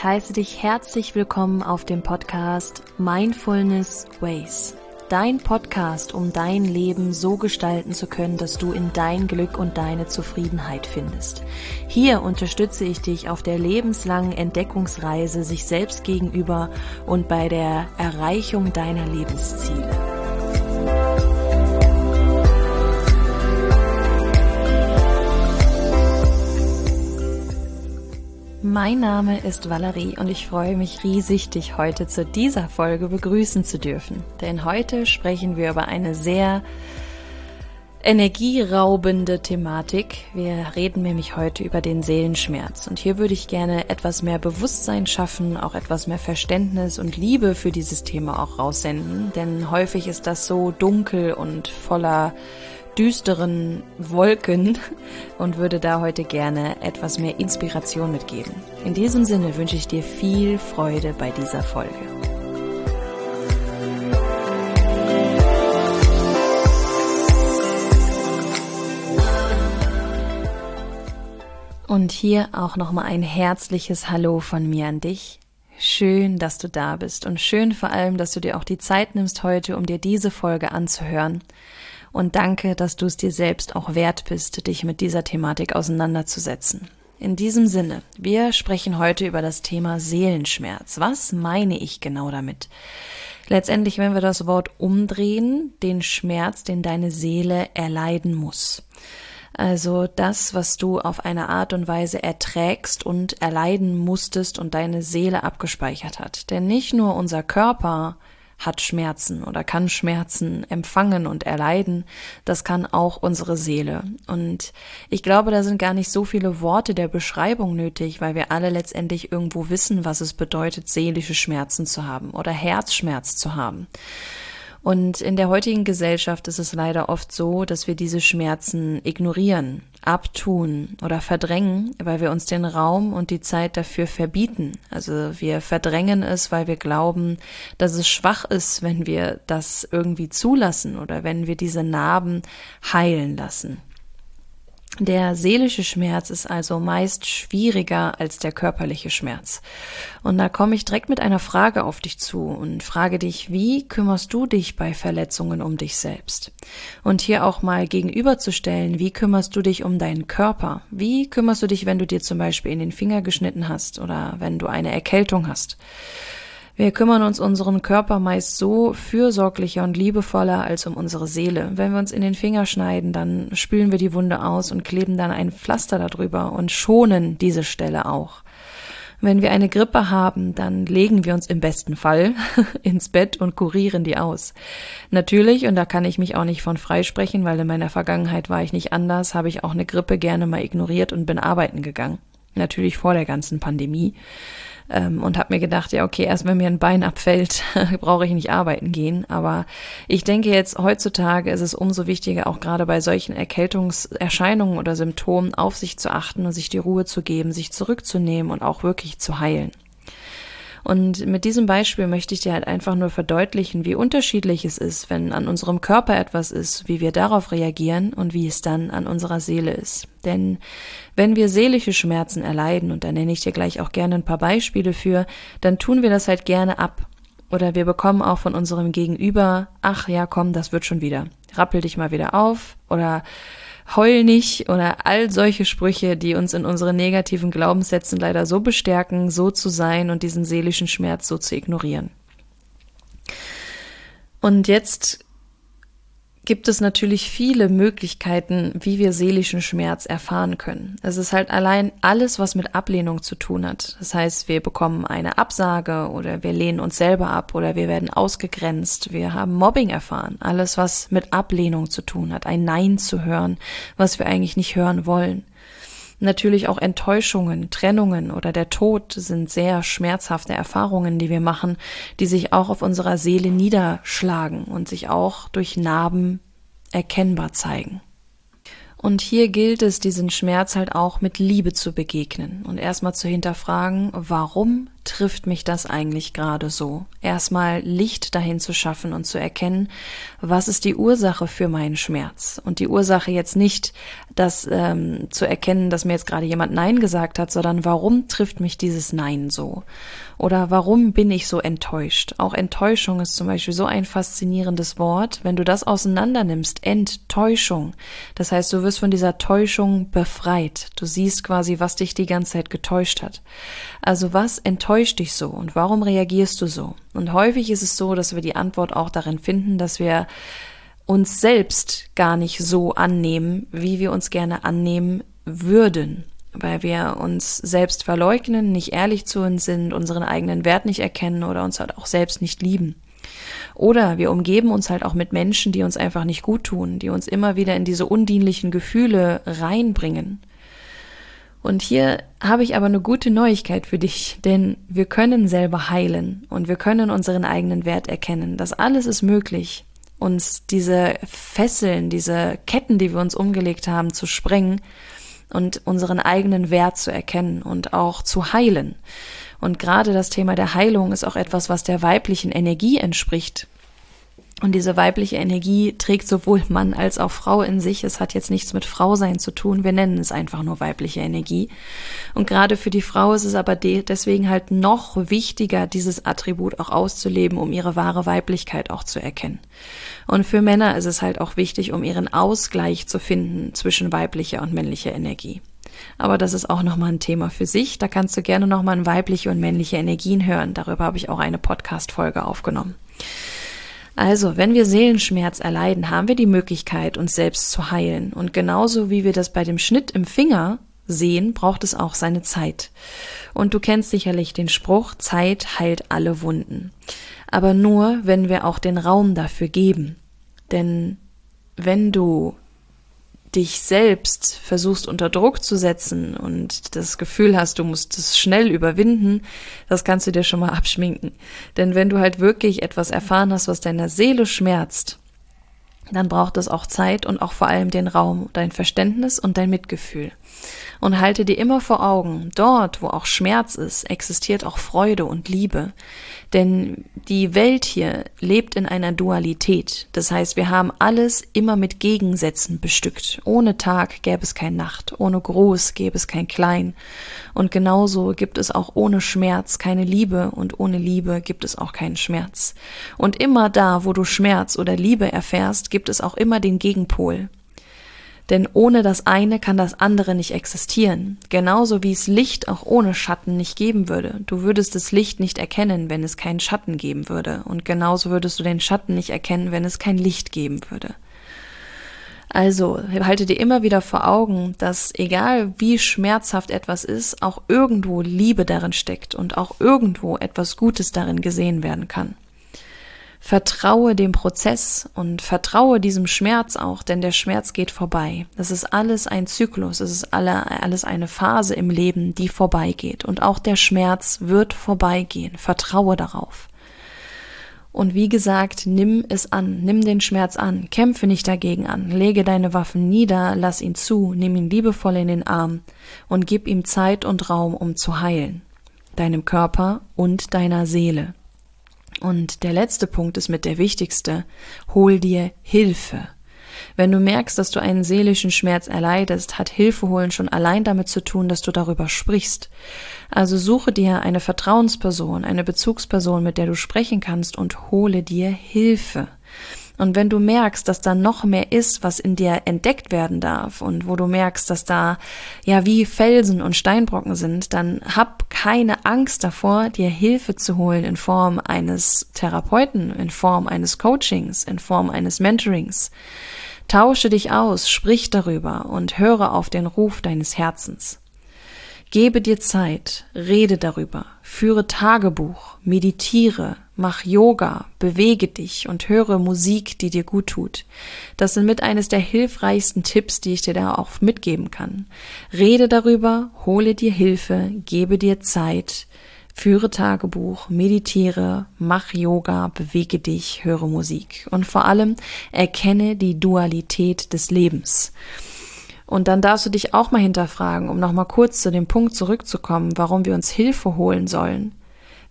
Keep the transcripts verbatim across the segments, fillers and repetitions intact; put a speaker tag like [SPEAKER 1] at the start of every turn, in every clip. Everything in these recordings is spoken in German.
[SPEAKER 1] Ich heiße dich herzlich willkommen auf dem Podcast Mindfulness Ways. Dein Podcast, um dein Leben so gestalten zu können, dass du in dein Glück und deine Zufriedenheit findest. Hier unterstütze ich dich auf der lebenslangen Entdeckungsreise sich selbst gegenüber und bei der Erreichung deiner Lebensziele. Mein Name ist Valerie und ich freue mich riesig, dich heute zu dieser Folge begrüßen zu dürfen. Denn heute sprechen wir über eine sehr energieraubende Thematik. Wir reden nämlich heute über den Seelenschmerz. Und hier würde ich gerne etwas mehr Bewusstsein schaffen, auch etwas mehr Verständnis und Liebe für dieses Thema auch raussenden. Denn häufig ist das so dunkel und voller düsteren Wolken und würde da heute gerne etwas mehr Inspiration mitgeben. In diesem Sinne wünsche ich dir viel Freude bei dieser Folge. Und hier auch nochmal ein herzliches Hallo von mir an dich. Schön, dass du da bist und schön vor allem, dass du dir auch die Zeit nimmst heute, um dir diese Folge anzuhören. Und danke, dass du es dir selbst auch wert bist, dich mit dieser Thematik auseinanderzusetzen. In diesem Sinne, wir sprechen heute über das Thema Seelenschmerz. Was meine ich genau damit? Letztendlich, wenn wir das Wort umdrehen, den Schmerz, den deine Seele erleiden muss. Also das, was du auf eine Art und Weise erträgst und erleiden musstest und deine Seele abgespeichert hat. Denn nicht nur unser Körper hat Schmerzen oder kann Schmerzen empfangen und erleiden, das kann auch unsere Seele. Und ich glaube, da sind gar nicht so viele Worte der Beschreibung nötig, weil wir alle letztendlich irgendwo wissen, was es bedeutet, seelische Schmerzen zu haben oder Herzschmerz zu haben. Und in der heutigen Gesellschaft ist es leider oft so, dass wir diese Schmerzen ignorieren, abtun oder verdrängen, weil wir uns den Raum und die Zeit dafür verbieten. Also wir verdrängen es, weil wir glauben, dass es schwach ist, wenn wir das irgendwie zulassen oder wenn wir diese Narben heilen lassen. Der seelische Schmerz ist also meist schwieriger als der körperliche Schmerz. Und da komme ich direkt mit einer Frage auf dich zu und frage dich, wie kümmerst du dich bei Verletzungen um dich selbst? Und hier auch mal gegenüberzustellen, wie kümmerst du dich um deinen Körper? Wie kümmerst du dich, wenn du dir zum Beispiel in den Finger geschnitten hast oder wenn du eine Erkältung hast? Wir kümmern uns unseren Körper meist so fürsorglicher und liebevoller als um unsere Seele. Wenn wir uns in den Finger schneiden, dann spülen wir die Wunde aus und kleben dann ein Pflaster darüber und schonen diese Stelle auch. Wenn wir eine Grippe haben, dann legen wir uns im besten Fall ins Bett und kurieren die aus. Natürlich, und da kann ich mich auch nicht von freisprechen, weil in meiner Vergangenheit war ich nicht anders, habe ich auch eine Grippe gerne mal ignoriert und bin arbeiten gegangen. Natürlich vor der ganzen Pandemie. Und habe mir gedacht, ja okay, erst wenn mir ein Bein abfällt, brauche ich nicht arbeiten gehen. Aber ich denke jetzt, heutzutage ist es umso wichtiger, auch gerade bei solchen Erkältungserscheinungen oder Symptomen auf sich zu achten und sich die Ruhe zu geben, sich zurückzunehmen und auch wirklich zu heilen. Und mit diesem Beispiel möchte ich dir halt einfach nur verdeutlichen, wie unterschiedlich es ist, wenn an unserem Körper etwas ist, wie wir darauf reagieren und wie es dann an unserer Seele ist. Denn wenn wir seelische Schmerzen erleiden, und da nenne ich dir gleich auch gerne ein paar Beispiele für, dann tun wir das halt gerne ab. Oder wir bekommen auch von unserem Gegenüber, ach ja komm, das wird schon wieder, rappel dich mal wieder auf oder heul nicht oder all solche Sprüche, die uns in unseren negativen Glaubenssätzen leider so bestärken, so zu sein und diesen seelischen Schmerz so zu ignorieren. Und jetzt gibt es natürlich viele Möglichkeiten, wie wir seelischen Schmerz erfahren können. Es ist halt allein alles, was mit Ablehnung zu tun hat. Das heißt, wir bekommen eine Absage oder wir lehnen uns selber ab oder wir werden ausgegrenzt. Wir haben Mobbing erfahren. Alles, was mit Ablehnung zu tun hat. Ein Nein zu hören, was wir eigentlich nicht hören wollen. Natürlich auch Enttäuschungen, Trennungen oder der Tod sind sehr schmerzhafte Erfahrungen, die wir machen, die sich auch auf unserer Seele niederschlagen und sich auch durch Narben erkennbar zeigen. Und hier gilt es, diesen Schmerz halt auch mit Liebe zu begegnen und erstmal zu hinterfragen, warum trifft mich das eigentlich gerade so? Erstmal Licht dahin zu schaffen und zu erkennen, was ist die Ursache für meinen Schmerz? Und die Ursache jetzt nicht, das ähm, zu erkennen, dass mir jetzt gerade jemand Nein gesagt hat, sondern warum trifft mich dieses Nein so? Oder warum bin ich so enttäuscht? Auch Enttäuschung ist zum Beispiel so ein faszinierendes Wort. Wenn du das auseinander nimmst, Enttäuschung. Das heißt, du wirst von dieser Täuschung befreit. Du siehst quasi, was dich die ganze Zeit getäuscht hat. Also was enttäuscht dich so und warum reagierst du so? Und häufig ist es so, dass wir die Antwort auch darin finden, dass wir uns selbst gar nicht so annehmen, wie wir uns gerne annehmen würden. Weil wir uns selbst verleugnen, nicht ehrlich zu uns sind, unseren eigenen Wert nicht erkennen oder uns halt auch selbst nicht lieben. Oder wir umgeben uns halt auch mit Menschen, die uns einfach nicht gut tun, die uns immer wieder in diese undienlichen Gefühle reinbringen. Und hier habe ich aber eine gute Neuigkeit für dich, denn wir können selber heilen und wir können unseren eigenen Wert erkennen. Das alles ist möglich, uns diese Fesseln, diese Ketten, die wir uns umgelegt haben, zu sprengen und unseren eigenen Wert zu erkennen und auch zu heilen. Und gerade das Thema der Heilung ist auch etwas, was der weiblichen Energie entspricht. Und diese weibliche Energie trägt sowohl Mann als auch Frau in sich. Es hat jetzt nichts mit Frausein zu tun. Wir nennen es einfach nur weibliche Energie. Und gerade für die Frau ist es aber de- deswegen halt noch wichtiger, dieses Attribut auch auszuleben, um ihre wahre Weiblichkeit auch zu erkennen. Und für Männer ist es halt auch wichtig, um ihren Ausgleich zu finden zwischen weiblicher und männlicher Energie. Aber das ist auch nochmal ein Thema für sich. Da kannst du gerne nochmal in weibliche und männliche Energien hören. Darüber habe ich auch eine Podcast-Folge aufgenommen. Also, wenn wir Seelenschmerz erleiden, haben wir die Möglichkeit, uns selbst zu heilen. Und genauso wie wir das bei dem Schnitt im Finger sehen, braucht es auch seine Zeit. Und du kennst sicherlich den Spruch, Zeit heilt alle Wunden. Aber nur, wenn wir auch den Raum dafür geben. Denn wenn du dich selbst versuchst unter Druck zu setzen und das Gefühl hast, du musst es schnell überwinden, das kannst du dir schon mal abschminken. Denn wenn du halt wirklich etwas erfahren hast, was deiner Seele schmerzt, dann braucht es auch Zeit und auch vor allem den Raum, dein Verständnis und dein Mitgefühl. Und halte dir immer vor Augen, dort, wo auch Schmerz ist, existiert auch Freude und Liebe. Denn die Welt hier lebt in einer Dualität. Das heißt, wir haben alles immer mit Gegensätzen bestückt. Ohne Tag gäbe es kein Nacht, ohne Groß gäbe es kein Klein. Und genauso gibt es auch ohne Schmerz keine Liebe und ohne Liebe gibt es auch keinen Schmerz. Und immer da, wo du Schmerz oder Liebe erfährst, gibt es auch immer den Gegenpol. Denn ohne das eine kann das andere nicht existieren. Genauso wie es Licht auch ohne Schatten nicht geben würde. Du würdest das Licht nicht erkennen, wenn es keinen Schatten geben würde. Und genauso würdest du den Schatten nicht erkennen, wenn es kein Licht geben würde. Also halte dir immer wieder vor Augen, dass egal wie schmerzhaft etwas ist, auch irgendwo Liebe darin steckt und auch irgendwo etwas Gutes darin gesehen werden kann. Vertraue dem Prozess und vertraue diesem Schmerz auch, denn der Schmerz geht vorbei. Das ist alles ein Zyklus, es ist alle, alles eine Phase im Leben, die vorbeigeht. Und auch der Schmerz wird vorbeigehen. Vertraue darauf. Und wie gesagt, nimm es an, nimm den Schmerz an, kämpfe nicht dagegen an, lege deine Waffen nieder, lass ihn zu, nimm ihn liebevoll in den Arm und gib ihm Zeit und Raum, um zu heilen. Deinem Körper und deiner Seele. Und der letzte Punkt ist mit der wichtigste. Hol dir Hilfe. Wenn du merkst, dass du einen seelischen Schmerz erleidest, hat Hilfe holen schon allein damit zu tun, dass du darüber sprichst. Also suche dir eine Vertrauensperson, eine Bezugsperson, mit der du sprechen kannst und hole dir Hilfe. Und wenn du merkst, dass da noch mehr ist, was in dir entdeckt werden darf und wo du merkst, dass da ja wie Felsen und Steinbrocken sind, dann hab keine Angst davor, dir Hilfe zu holen in Form eines Therapeuten, in Form eines Coachings, in Form eines Mentorings. Tausche dich aus, sprich darüber und höre auf den Ruf deines Herzens. Gebe dir Zeit, rede darüber, führe Tagebuch, meditiere, mach Yoga, bewege dich und höre Musik, die dir gut tut. Das sind mit eines der hilfreichsten Tipps, die ich dir da auch mitgeben kann. Rede darüber, hole dir Hilfe, gebe dir Zeit, führe Tagebuch, meditiere, mach Yoga, bewege dich, höre Musik. Und vor allem erkenne die Dualität des Lebens. Und dann darfst du dich auch mal hinterfragen, um nochmal kurz zu dem Punkt zurückzukommen, warum wir uns Hilfe holen sollen.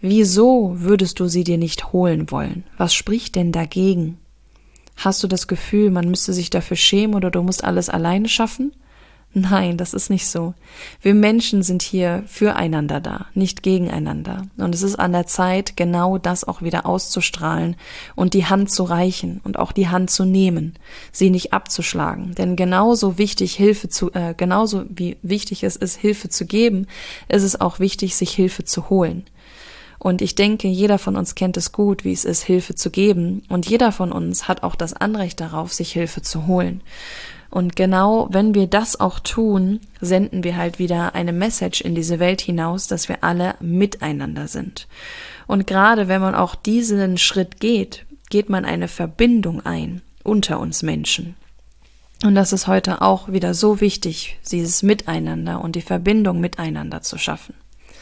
[SPEAKER 1] Wieso würdest du sie dir nicht holen wollen? Was spricht denn dagegen? Hast du das Gefühl, man müsste sich dafür schämen oder du musst alles alleine schaffen? Nein, das ist nicht so. Wir Menschen sind hier füreinander da, nicht gegeneinander. Und es ist an der Zeit, genau das auch wieder auszustrahlen und die Hand zu reichen und auch die Hand zu nehmen, sie nicht abzuschlagen. Denn genauso wichtig Hilfe zu, äh, genauso wie wichtig es ist, Hilfe zu geben, ist es auch wichtig, sich Hilfe zu holen. Und ich denke, jeder von uns kennt es gut, wie es ist, Hilfe zu geben. Und jeder von uns hat auch das Anrecht darauf, sich Hilfe zu holen. Und genau, wenn wir das auch tun, senden wir halt wieder eine Message in diese Welt hinaus, dass wir alle miteinander sind. Und gerade wenn man auch diesen Schritt geht, geht man eine Verbindung ein unter uns Menschen. Und das ist heute auch wieder so wichtig, dieses Miteinander und die Verbindung miteinander zu schaffen.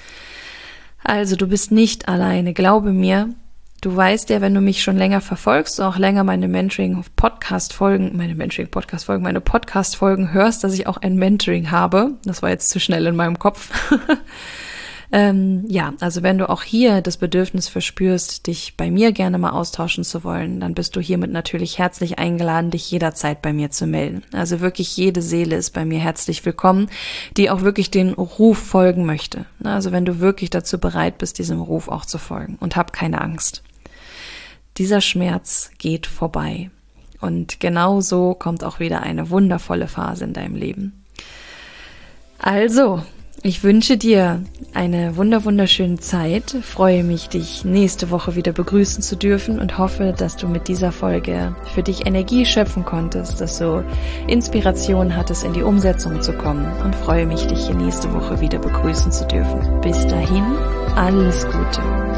[SPEAKER 1] Also du bist nicht alleine, glaube mir. Du weißt ja, wenn du mich schon länger verfolgst, auch länger meine Mentoring-Podcast-Folgen, meine Mentoring-Podcast-Folgen, meine Podcast-Folgen hörst, dass ich auch ein Mentoring habe. Das war jetzt zu schnell in meinem Kopf. ähm, ja, also wenn du auch hier das Bedürfnis verspürst, dich bei mir gerne mal austauschen zu wollen, dann bist du hiermit natürlich herzlich eingeladen, dich jederzeit bei mir zu melden. Also wirklich jede Seele ist bei mir herzlich willkommen, die auch wirklich den Ruf folgen möchte. Also wenn du wirklich dazu bereit bist, diesem Ruf auch zu folgen, und hab keine Angst. Dieser Schmerz geht vorbei. Und genau so kommt auch wieder eine wundervolle Phase in deinem Leben. Also, ich wünsche dir eine wunder wunderschöne Zeit, freue mich, dich nächste Woche wieder begrüßen zu dürfen und hoffe, dass du mit dieser Folge für dich Energie schöpfen konntest, dass du Inspiration hattest, in die Umsetzung zu kommen, und freue mich, dich hier nächste Woche wieder begrüßen zu dürfen. Bis dahin, alles Gute.